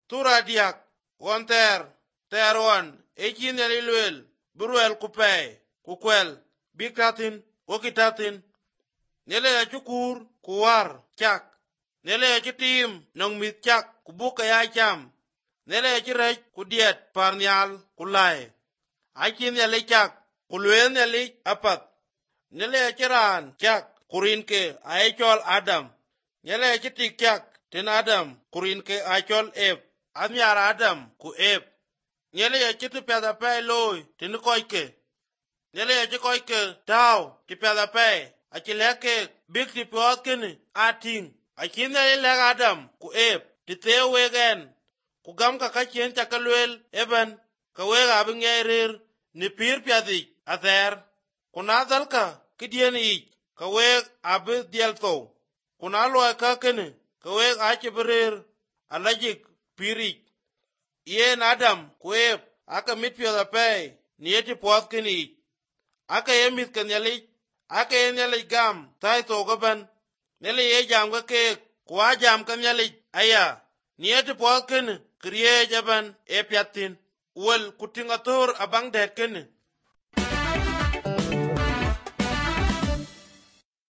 tura diak won ter won echin elilwel burwel ku kwel bikatin wokitatin nele ya chukur kuwar chak nele ya chitim nong mit chak kubuka ya cham nele ya chirech kudiet parnyal kulai achin ya le chak kulwen ya le apat nele ya chiran chak kurin ke aichol Adam nele ya chitik chak ten Adam kurin ke aichol Eve anyar Adam ku Eve nele ya chitu peda pe loy ten koike nele ya chikoike tao ti peda pe achileke big ti pot kene ating achin ya le Adam ku Eve ti tewegen ku gam ka kachien chakalwel eben ka wega abingerir ni pir piadhi ather kuna dhalka kidien ich ka weg abi diel tho kuna loy ka kene ka weg achibirir alajik pirich yen Adam ku Eve aka mit piadha pey ni eti pot kene ich aka yemith ka nyalich aka ye nyalich gam thai tho gaban nele ye jam ka kek kuwa jam ka nyalich aya ni eti pot kene kriye jaban e piatin wel kutinga thor abang det kene